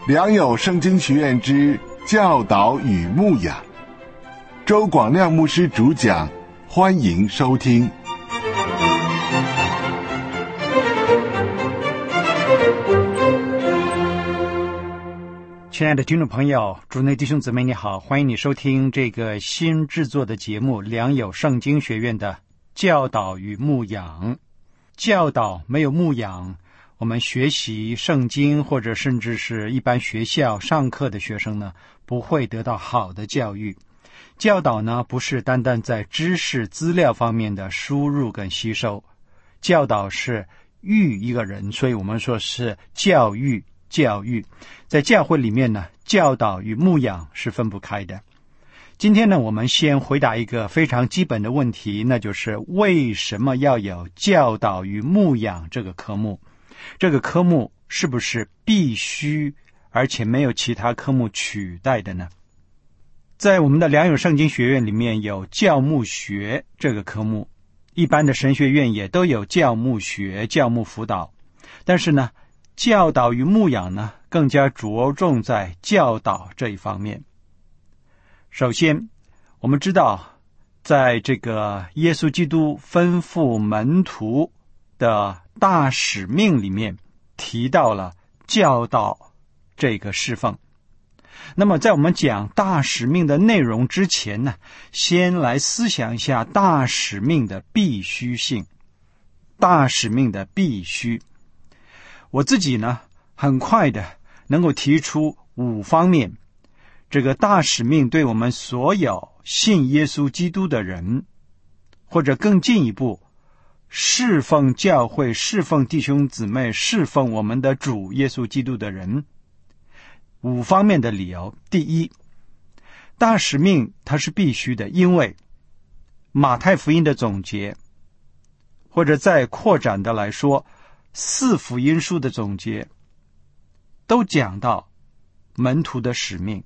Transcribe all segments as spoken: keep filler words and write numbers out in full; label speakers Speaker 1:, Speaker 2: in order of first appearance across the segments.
Speaker 1: 良友圣经学院之教导与牧养，周广亮牧师主讲，欢迎收听。
Speaker 2: 亲爱的听众朋友，主内弟兄姊妹你好，欢迎你收听这个新制作的节目良友圣经学院的教导与牧养。教导没有牧养，我们学习圣经或者甚至是一般学校上课的学生呢，不会得到好的教育。教导呢，不是单单在知识资料方面的输入跟吸收，教导是育一个人，所以我们说是教育教育。在教会里面呢，教导与牧养是分不开的。今天呢，我们先回答一个非常基本的问题，那就是为什么要有教导与牧养这个科目？这个科目是不是必须，而且没有其他科目取代的呢？在我们的良友圣经学院里面有教牧学这个科目，一般的神学院也都有教牧学、教牧辅导，但是呢，教导与牧养呢，更加着重在教导这一方面。首先，我们知道，在这个耶稣基督吩咐门徒的大使命里面，提到了教导这个侍奉。那么在我们讲大使命的内容之前呢，先来思想一下大使命的必须性。大使命的必须，我自己呢，很快的能够提出五方面，这个大使命对我们所有信耶稣基督的人，或者更进一步侍奉教会、侍奉弟兄姊妹、侍奉我们的主耶稣基督的人，五方面的理由。第一，大使命它是必须的，因为马太福音的总结，或者再扩展的来说，四福音书的总结，都讲到门徒的使命。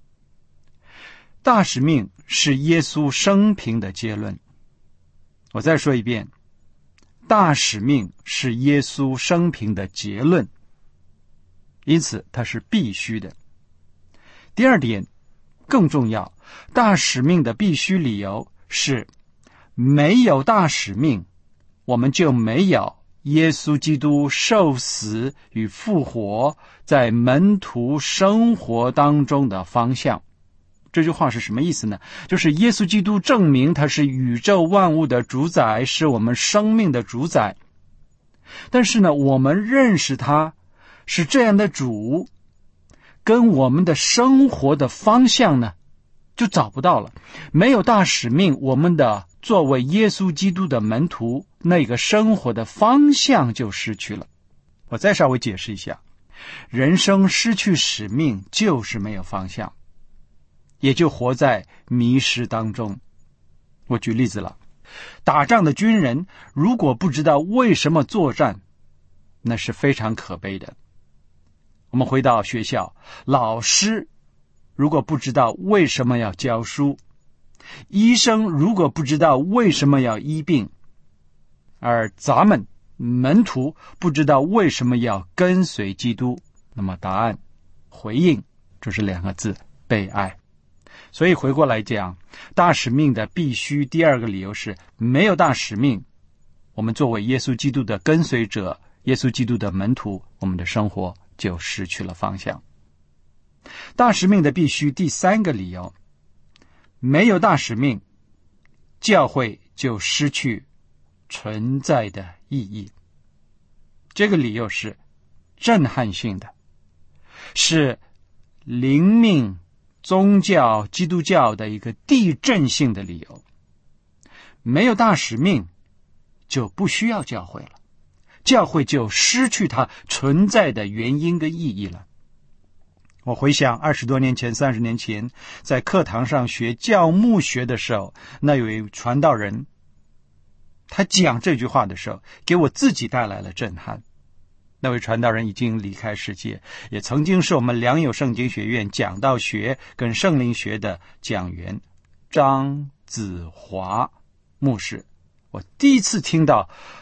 Speaker 2: 大使命是耶稣生平的结论。我再说一遍，大使命是耶稣生平的结论，因此它是必须的。第二点更重要，大使命的必须理由是，没有大使命，我们就没有耶稣基督受死与复活在门徒生活当中的方向。这句话是什么意思呢？就是耶稣基督证明他是宇宙万物的主宰，是我们生命的主宰。但是呢，我们认识他是这样的主，跟我们的生活的方向呢，就找不到了。没有大使命，我们的作为耶稣基督的门徒，那个生活的方向就失去了。我再稍微解释一下，人生失去使命就是没有方向，也就活在迷失当中。我举例子了，打仗的军人如果不知道为什么作战，那是非常可悲的。我们回到学校，老师如果不知道为什么要教书，医生如果不知道为什么要医病，而咱们门徒不知道为什么要跟随基督，那么答案回应就是两个字：被爱。所以回过来讲，大使命的必须，第二个理由是，没有大使命，我们作为耶稣基督的跟随者，耶稣基督的门徒，我们的生活就失去了方向。大使命的必须，第三个理由，没有大使命，教会就失去存在的意义。这个理由是震撼性的，是灵命宗教基督教的一个地震性的理由。没有大使命，就不需要教会了，教会就失去它存在的原因跟意义了。我回想二十多年前、三十年前，在课堂上学教牧学的时候，那有一传道人，他讲这句话的时候，给我自己带来了震撼。那位传道人已经离开世界，也曾经是我们良友圣经学院讲道学跟圣灵学的讲员张子华牧师。我第一次听到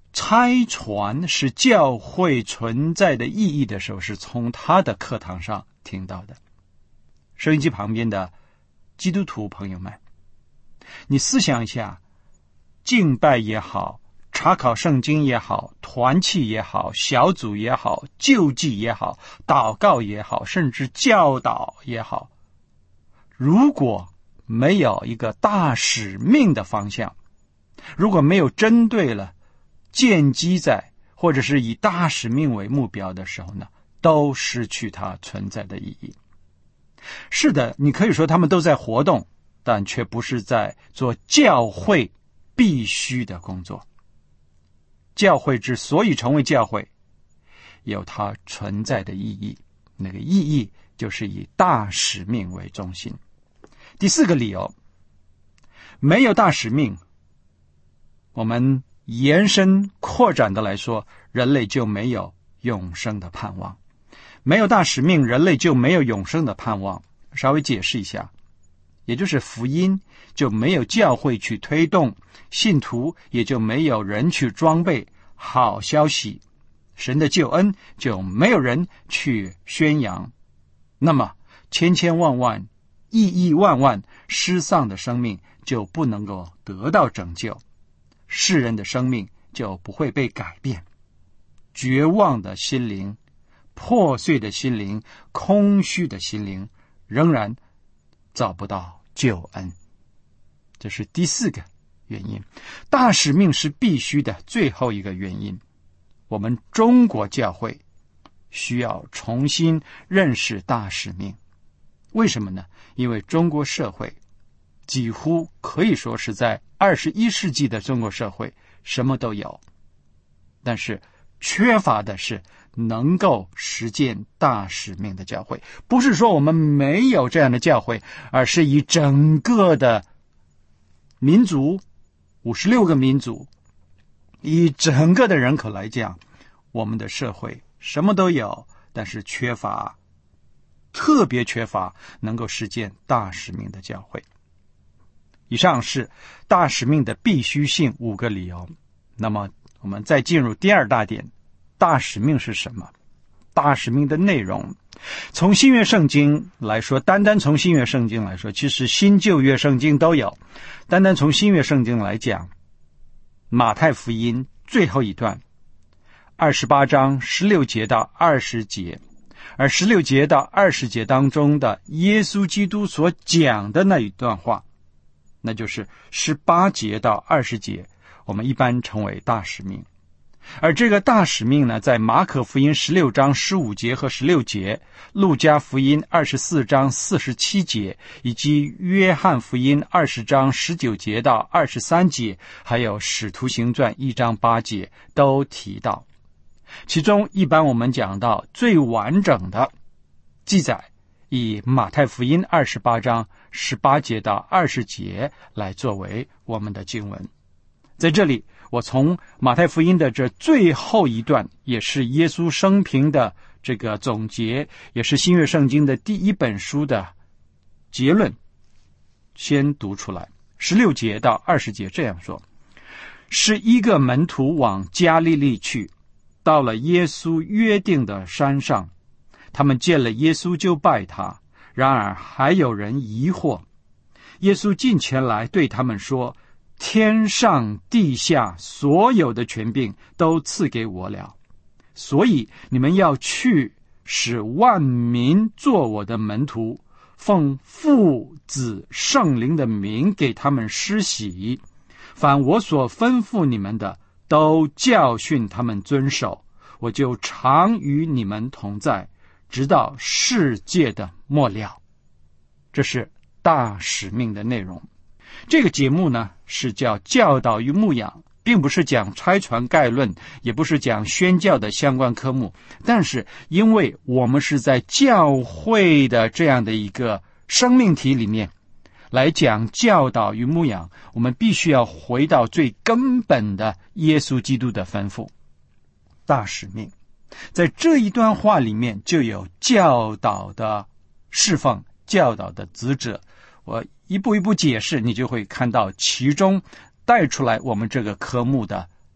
Speaker 2: 拆传是教会存在的意义的时候，是从他的课堂上听到的。收音机旁边的基督徒朋友们，你思想一下，敬拜也好，查考圣经也好，团契也好，小组也好，救济也好，祷告也好，甚至教导也好，如果没有一个大使命的方向，如果没有针对了建基在或者是以大使命为目标的时候呢，都失去它存在的意义。是的，你可以说他们都在活动，但却不是在做教会必须的工作。教会之所以成为教会，有它存在的意义，那个意义就是以大使命为中心。第四个理由，没有大使命，我们延伸扩展的来说，人类就没有永生的盼望。没有大使命，人类就没有永生的盼望。稍微解释一下，也就是福音就没有教会去推动，信徒也就没有人去装备好消息，神的救恩就没有人去宣扬，那么千千万万亿亿万万失丧的生命就不能够得到拯救，世人的生命就不会被改变，绝望的心灵，破碎的心灵，空虚的心灵仍然找不到救恩。这是第四个原因。大使命是必须的最后一个原因，我们中国教会需要重新认识大使命。为什么呢？因为中国社会几乎可以说是在二十一世纪的中国社会什么都有，但是缺乏的是能够实践大使命的教会。不是说我们没有这样的教会，而是以整个的民族，五十六个民族，以整个的人口来讲，我们的社会什么都有，但是缺乏，特别缺乏能够实践大使命的教会。以上是大使命的必须性五个理由。那么我们再进入第二大点，大使命是什么？大使命的内容，从新约圣经来说，单单从新约圣经来说，其实新旧约圣经都有。单单从新约圣经来讲，马太福音最后一段二十八章十六节到二十节，而十六节到二十节当中的耶稣基督所讲的那一段话，那就是十八节到二十节，我们一般称为大使命。而这个大使命呢，在马可福音十六章十五节和十六节，路加福音二十四章四十七节，以及约翰福音二十章十九节到二十三节，还有使徒行传一章八节都提到。其中一般我们讲到最完整的记载，以马太福音二十八章十八节到二十节来作为我们的经文。在这里，我从马太福音的这最后一段，也是耶稣生平的这个总结，也是新约圣经的第一本书的结论，先读出来。十六节到二十节这样说：十一个门徒往加利利去，到了耶稣约定的山上，他们见了耶稣就拜他，然而还有人疑惑。耶稣近前来对他们说：天上地下所有的权柄都赐给我了，所以你们要去，使万民做我的门徒，奉父子圣灵的名给他们施洗，凡我所吩咐你们的，都教训他们遵守，我就常与你们同在，直到世界的末了。这是大使命的内容。这个节目呢，是叫教导与牧养，并不是讲拆传概论，也不是讲宣教的相关科目。但是因为我们是在教会的这样的一个生命体里面来讲教导与牧养，我们必须要回到最根本的耶稣基督的吩咐。大使命在这一段话里面就有教导的侍奉，教导的职责。我一步一步解释，你就会看到其中带出来我们这个科目的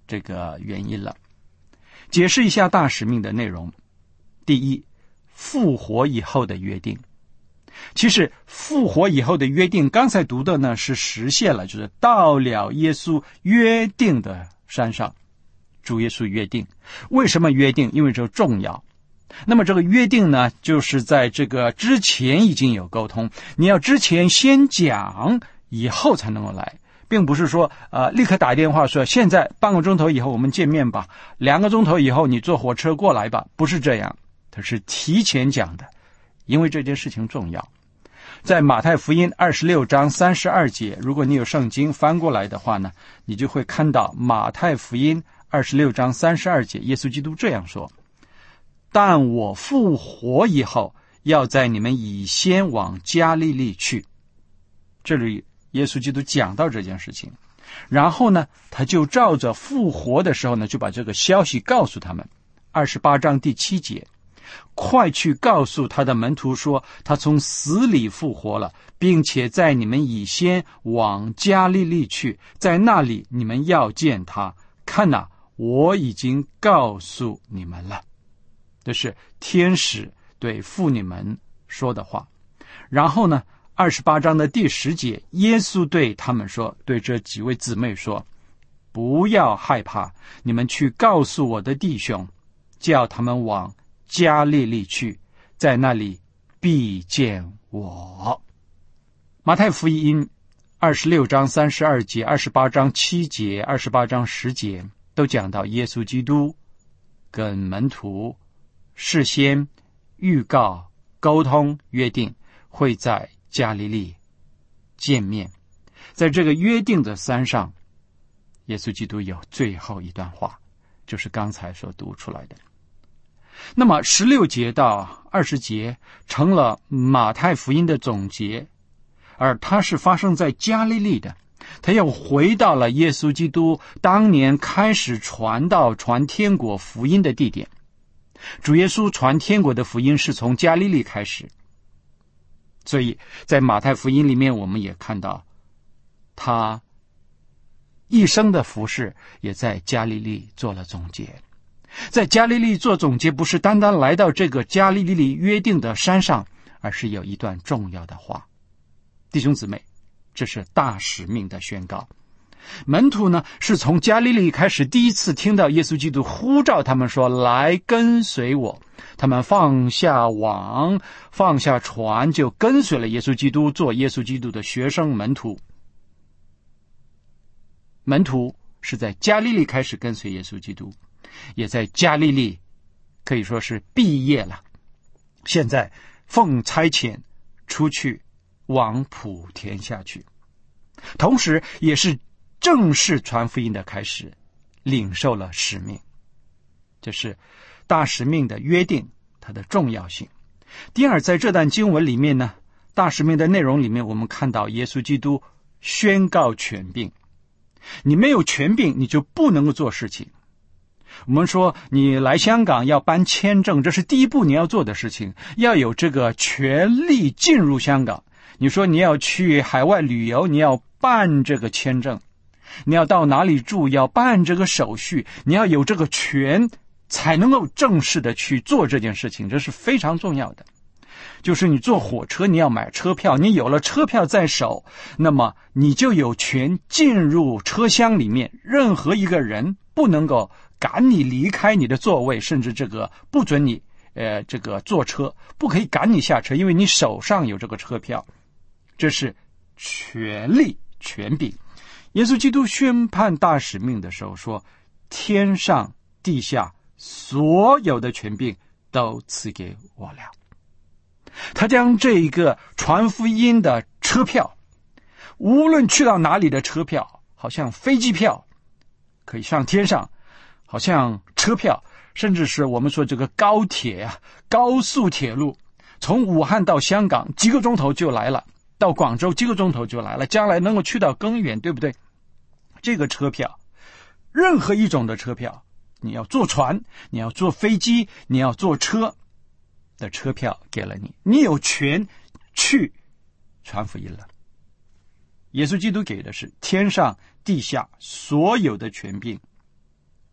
Speaker 2: 这个原因了。解释一下大使命的内容。第一，复活以后的约定。其实复活以后的约定，刚才读的呢是实现了，就是到了耶稣约定的山上，主耶稣约定。为什么约定？因为这重要。那么这个约定呢，就是在这个之前已经有沟通，你要之前先讲，以后才能够来，并不是说呃立刻打电话说现在半个钟头以后我们见面吧，两个钟头以后你坐火车过来吧，不是这样，它是提前讲的，因为这件事情重要。在马太福音二十六章三十二节，如果你有圣经翻过来的话呢，你就会看到马太福音二十六章三十二节，耶稣基督这样说：但我复活以后，要在你们以先往加利利去。这里耶稣基督讲到这件事情，然后呢，他就照着复活的时候呢，就把这个消息告诉他们。二十八章第七节，快去告诉他的门徒说，他从死里复活了，并且在你们以先往加利利去，在那里你们要见他。看哪，我已经告诉你们了。这是天使对妇女们说的话。然后呢，二十八章的第十节，耶稣对他们说，对这几位姊妹说，不要害怕，你们去告诉我的弟兄，叫他们往加利利去，在那里必见我。马太福音二十六章三十二节、二十八章七节、二十八章十节都讲到耶稣基督跟门徒事先预告、沟通、约定会在加利利见面。在这个约定的山上，耶稣基督有最后一段话，就是刚才所读出来的。那么十六节到二十节成了马太福音的总结，而它是发生在加利利的，他又回到了耶稣基督当年开始传道、传天国福音的地点。主耶稣传天国的福音是从加利利开始，所以在马太福音里面我们也看到他一生的服事也在加利利做了总结。在加利利做总结，不是单单来到这个加利利约定的山上，而是有一段重要的话。弟兄姊妹，这是大使命的宣告。门徒呢，是从加利利开始第一次听到耶稣基督呼召他们说，来跟随我。他们放下网，放下船，就跟随了耶稣基督，做耶稣基督的学生门徒。门徒是在加利利开始跟随耶稣基督，也在加利利可以说是毕业了，现在奉差遣出去往普天下去，同时也是正式传福音的开始，领受了使命。这是大使命的约定，它的重要性。第二，在这段经文里面呢，大使命的内容里面，我们看到耶稣基督宣告权柄。你没有权柄，你就不能够做事情。我们说你来香港要办签证，这是第一步你要做的事情，要有这个权利进入香港。你说你要去海外旅游，你要办这个签证，你要到哪里住，要办这个手续，你要有这个权才能够正式的去做这件事情，这是非常重要的。就是你坐火车，你要买车票，你有了车票在手，那么你就有权进入车厢里面，任何一个人不能够赶你离开你的座位，甚至这个不准你呃这个坐车，不可以赶你下车，因为你手上有这个车票。这是权利权柄。耶稣基督宣判大使命的时候说，天上地下所有的权柄都赐给我了。他将这一个传福音的车票，无论去到哪里的车票，好像飞机票可以上天上，好像车票，甚至是我们说这个高铁啊，高速铁路，从武汉到香港几个钟头就来了，到广州几个钟头就来了，将来能够去到更远，对不对？这个车票，任何一种的车票，你要坐船，你要坐飞机，你要坐车的车票给了你，你有权去传福音了。耶稣基督给的是天上地下所有的权柄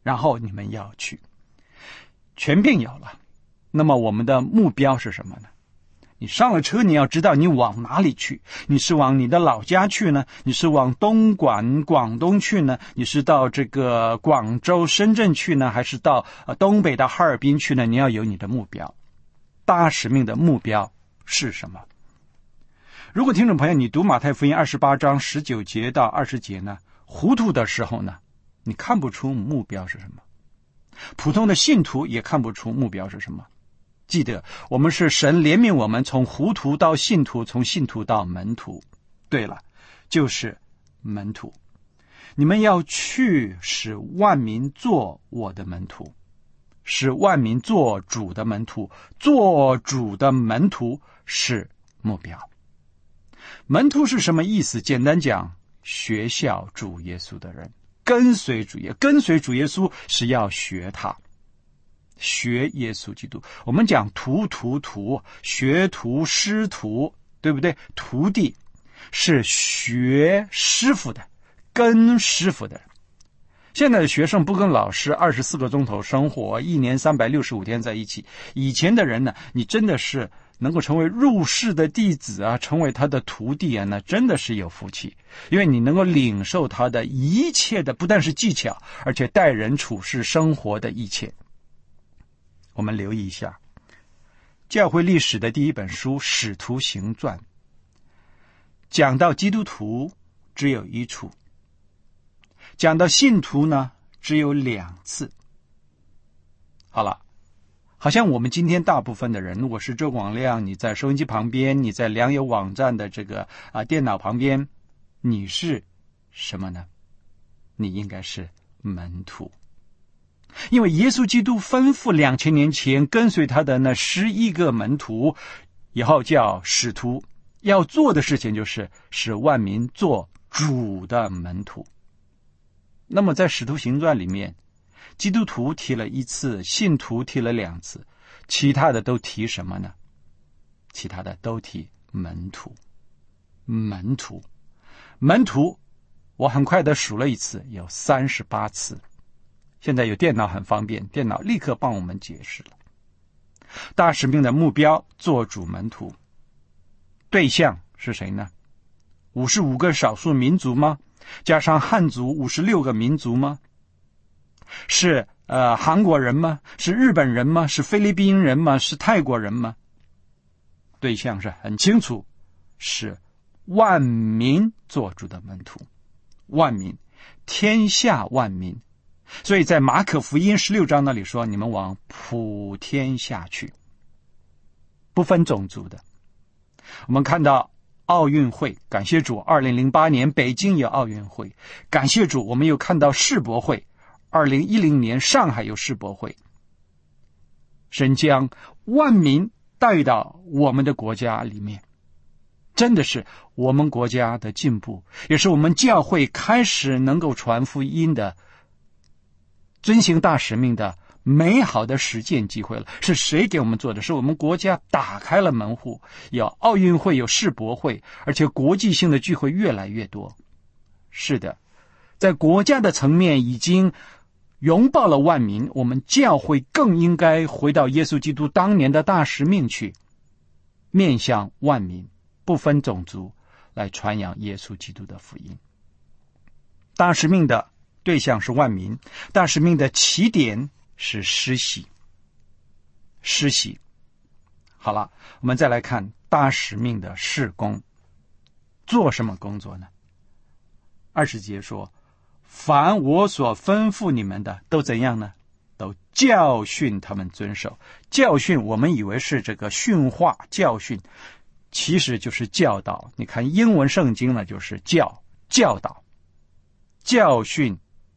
Speaker 2: 然后你们要去。权柄有了，那么我们的目标是什么呢？你上了车，你要知道你往哪里去。你是往你的老家去呢？你是往东莞、广东去呢？你是到这个广州、深圳去呢？还是到呃东北的哈尔滨去呢？你要有你的目标。大使命的目标是什么？如果听众朋友你读马太福音二十八章十九节到二十节呢，糊涂的时候呢，你看不出目标是什么。普通的信徒也看不出目标是什么。记得我们是神怜悯我们，从糊涂到信徒，从信徒到门徒。对了，就是门徒。你们要去使万民做我的门徒，使万民做主的门徒。做主的门徒是目标。门徒是什么意思？简单讲，学效主耶稣的人，跟随主耶稣。跟随主耶稣是要学他，学耶稣基督。我们讲徒徒徒，学徒师徒，对不对？徒弟是学师傅的，跟师傅的。现在的学生不跟老师二十四个钟头生活，一年三百六十五天在一起。以前的人呢，你真的是能够成为入室的弟子啊，成为他的徒弟啊，那真的是有福气，因为你能够领受他的一切的，不但是技巧，而且待人处事生活的一切。我们留意一下，教会历史的第一本书《使徒行传》讲到基督徒只有一处，讲到信徒呢只有两次。好了，好像我们今天大部分的人，如果是周广亮，你在收音机旁边，你在良友网站的这个啊电脑旁边，你是什么呢？你应该是门徒。因为耶稣基督吩咐两千年前跟随他的那十一个门徒，以后叫使徒，要做的事情就是使万民做主的门徒。那么在使徒行传里面，基督徒提了一次，信徒提了两次，其他的都提什么呢？其他的都提门徒。门徒门徒我很快的数了一次，有三十八次。现在有电脑很方便，电脑立刻帮我们解释了。大使命的目标，做主门徒。对象是谁呢？五十五个少数民族吗？加上汉族五十六个民族吗？是呃韩国人吗？是日本人吗？是菲律宾人吗？是泰国人吗？对象是很清楚，是万民做主的门徒。万民，天下万民。所以在马可福音十六章那里说，你们往普天下去，不分种族的。我们看到奥运会，感谢主，二零零八年北京有奥运会，感谢主，我们又看到世博会，二零一零年上海有世博会。神将万民带到我们的国家里面，真的是我们国家的进步，也是我们教会开始能够传福音的遵行大使命的美好的实践机会了。是谁给我们做的？是我们国家打开了门户，有奥运会，有世博会，而且国际性的聚会越来越多。是的，在国家的层面已经拥抱了万民，我们教会更应该回到耶稣基督当年的大使命去，面向万民，不分种族，来传扬耶稣基督的福音。大使命的对象是万民，大使命的起点是施洗。施洗。好了，我们再来看大使命的事工。做什么工作呢？二十节说，凡我所吩咐你们的，都怎样呢？都教训他们遵守。教训我们以为是这个训话教训，其实就是教导。你看英文圣经呢，就是教教导教训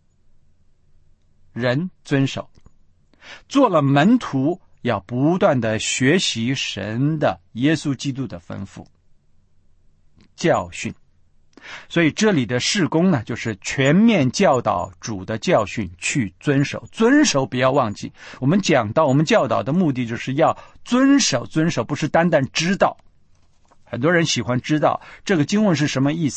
Speaker 2: 人遵守。做了门徒，要不断的学习神的耶稣基督的吩咐教训。所以这里的事工呢，就是全面教导主的教训，去遵守。遵守不要忘记，我们讲到我们教导的目的就是要遵守。遵守不是单单知道，很多人喜欢知道这个经文是什么意思，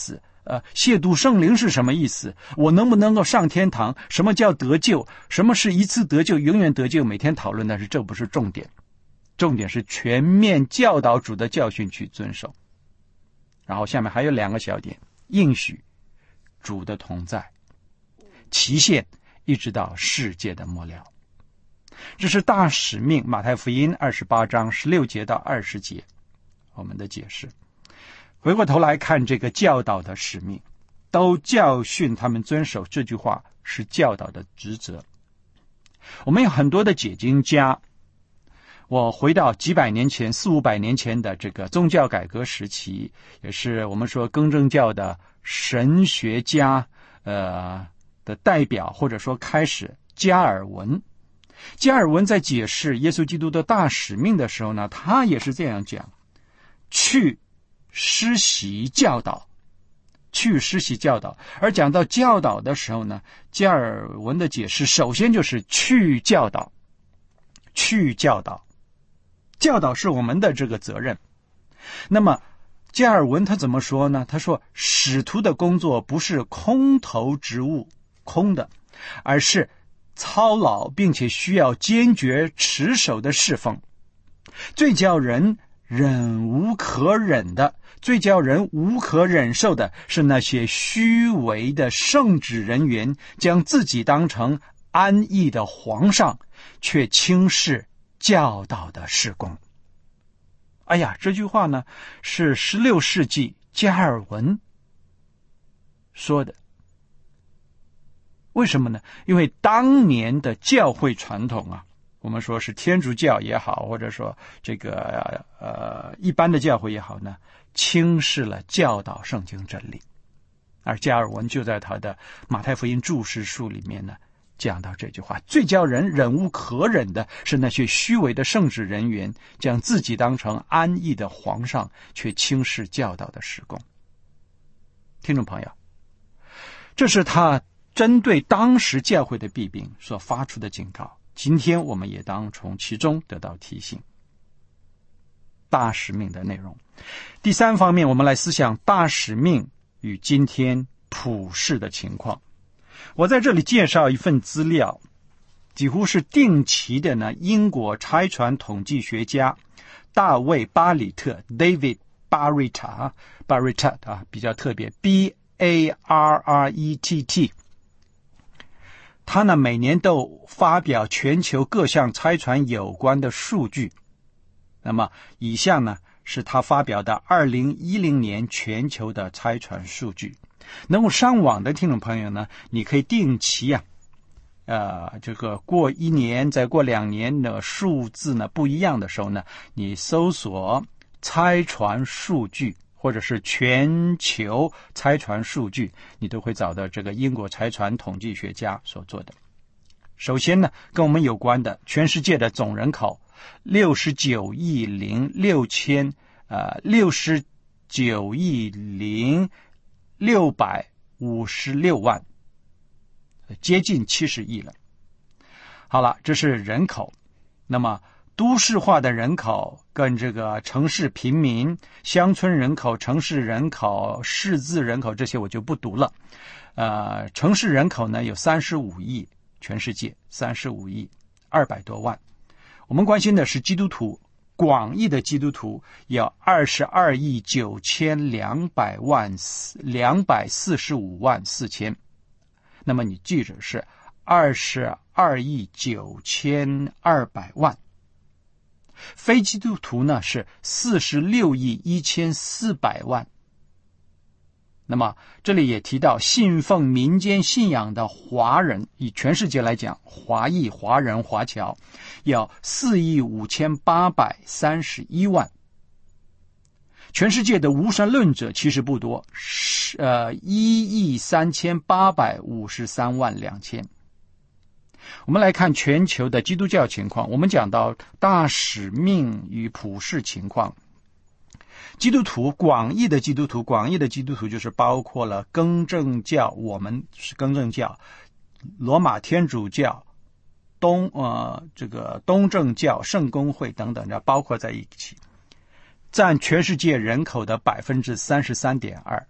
Speaker 2: 呃，亵渎圣灵是什么意思？我能不能够上天堂？什么叫得救？什么是一次得救，永远得救？每天讨论，但是这不是重点，重点是全面教导主的教训去遵守。然后下面还有两个小点：应许主的同在，期限一直到世界的末了。这是大使命，马太福音二十八章十六节到二十节我们的解释。回过头来看这个教导的使命，都教训他们遵守，这句话是教导的职责。我们有很多的解经家，我回到几百年前四五百年前的这个宗教改革时期，也是我们说更正教的神学家呃的代表，或者说开始加尔文。加尔文在解释耶稣基督的大使命的时候呢，他也是这样讲：去施洗教导，去施洗教导。而讲到教导的时候呢，加尔文的解释首先就是去教导，去教导，教导是我们的这个责任。那么加尔文他怎么说呢？他说，使徒的工作不是空头植物，空的，而是操劳并且需要坚决持守的侍奉。最叫人忍无可忍的，最叫人无可忍受的是那些虚伪的圣职人员，将自己当成安逸的皇上，却轻视教导的事工。哎呀，这句话呢是十六世纪加尔文说的。为什么呢？因为当年的教会传统啊，我们说是天主教也好，或者说这个呃一般的教会也好呢，轻视了教导圣经真理。而加尔文就在他的马太福音注释书里面呢讲到这句话：最叫人忍无可忍的是那些虚伪的圣职人员，将自己当成安逸的皇上，却轻视教导的事工。听众朋友，这是他针对当时教会的弊病所发出的警告，今天我们也当从其中得到提醒。大使命的内容。第三方面，我们来思想大使命与今天普世的情况。我在这里介绍一份资料，几乎是定期的呢，英国差传统计学家大卫巴里特 David Barrett Barrett 啊，比较特别 B A R R E T T，他呢每年都发表全球各项差传有关的数据。那么以下呢是他发表的二零一零年全球的差传数据。能够上网的听众朋友呢，你可以定期啊呃这个过一年再过两年的数字呢不一样的时候呢，你搜索差传数据或者是全球差传数据，你都会找到这个英国差传统计学家所做的。首先呢，跟我们有关的全世界的总人口六十九亿零六千呃六十九亿零六百五十六万，接近七十亿了。好了，这是人口。那么都市化的人口跟这个城市平民、乡村人口、城市人口、识字人口，这些我就不读了。呃，城市人口呢有三十五亿，全世界三十五亿二百多万。我们关心的是基督徒，广义的基督徒有二十二亿九千两百万两百四十五万四千。那么你记着是二十二亿九千二百万。非基督徒呢是四十六亿一千四百万。那么这里也提到信奉民间信仰的华人，以全世界来讲，华裔、华人、华侨有四亿五千八百三十一万。全世界的无神论者其实不多，呃，一亿三千八百五十三万两千。我们来看全球的基督教情况，我们讲到大使命与普世情况。基督徒，广义的基督徒，广义的基督徒就是包括了更正教，我们是更正教，罗马天主教，东呃这个东正教、圣公会等等的，包括在一起，占全世界人口的百分之三十三点二。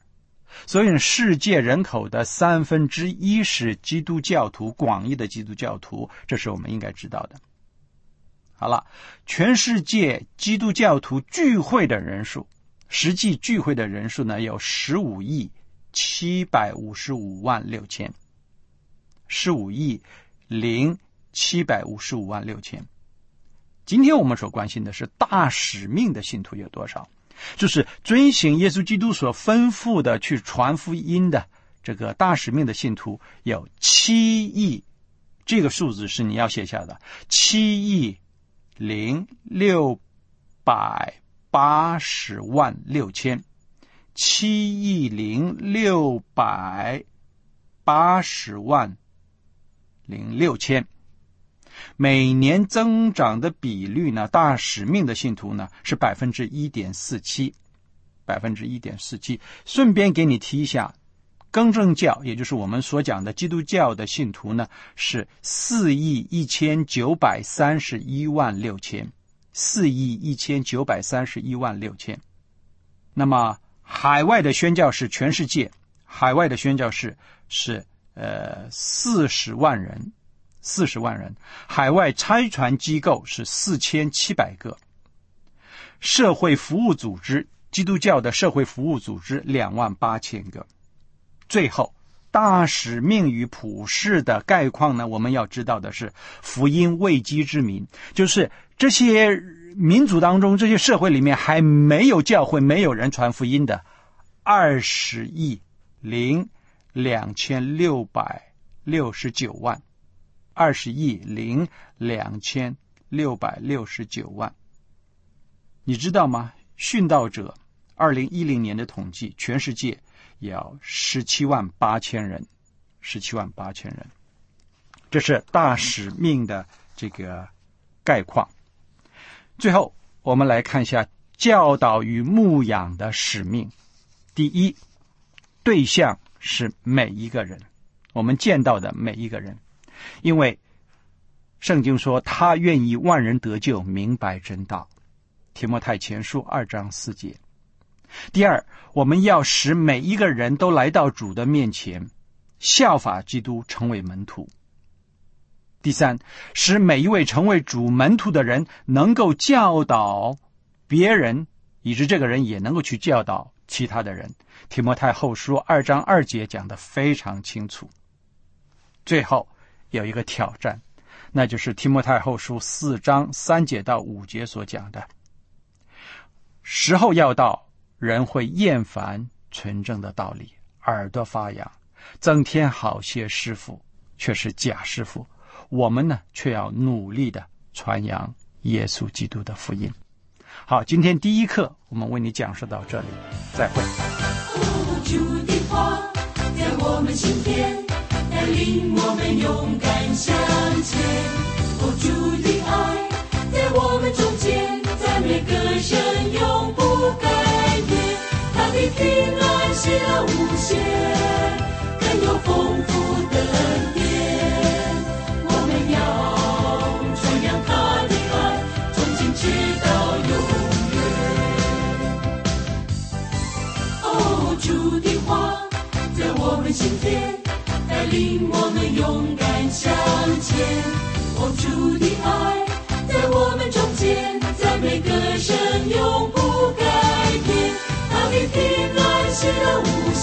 Speaker 2: 所以世界人口的三分之一是基督教徒，广义的基督教徒，这是我们应该知道的。好了，全世界基督教徒聚会的人数，实际聚会的人数呢，有十五亿七百五十五万六千，十五亿零七百五十五万六千。今天我们所关心的是大使命的信徒有多少，就是遵行耶稣基督所吩咐的去传福音的这个大使命的信徒有七亿，这个数字是你要写下的，七亿零六百八十万六千，七亿零六百八十万零六千。每年增长的比率呢，大使命的信徒呢是百分之一点四七，百分之一点四七。顺便给你提一下，更正教，也就是我们所讲的基督教的信徒呢，是四亿一千九百三十一万六千，四亿一千九百三十一万六千。那么海外的宣教士，全世界海外的宣教士是呃四十万人。四十万人，海外差传机构是四千七百个，社会服务组织，基督教的社会服务组织两万八千个。最后，大使命与普世的概况呢，我们要知道的是，福音未基之民，就是这些民族当中，这些社会里面还没有教会，没有人传福音的，二十亿零两千六百六十九万。二十亿零两千六百六十九万。你知道吗？殉道者二零一零年的统计，全世界要十七万八千人，十七万八千人。这是大使命的这个概况。最后，我们来看一下教导与牧养的使命。第一，对象是每一个人，我们见到的每一个人。因为圣经说他愿意万人得救，明白真道，提摩太前书二章四节。第二，我们要使每一个人都来到主的面前，效法基督，成为门徒。第三，使每一位成为主门徒的人能够教导别人，以致这个人也能够去教导其他的人。提摩太后书二章二节讲得非常清楚。最后有一个挑战，那就是提摩太后书四章三节到五节所讲的，时候要到，人会厌烦纯正的道理，耳朵发痒，增添好些师傅，却是假师傅。我们呢，却要努力的传扬耶稣基督的福音。好，今天第一课我们为你讲述到这里，再会。
Speaker 3: 主的话在我们心田，带领我们勇敢向前。哦，主的爱在我们中间，赞美歌声永不改变。他的平安喜乐无限，更有丰富的恩典。我们要传扬他的爱，从今直到永远。哦，主的话在我们心田，带领我们勇敢向前。哦，主的爱在我们中间，赞美歌声永不改变。他的平安喜乐无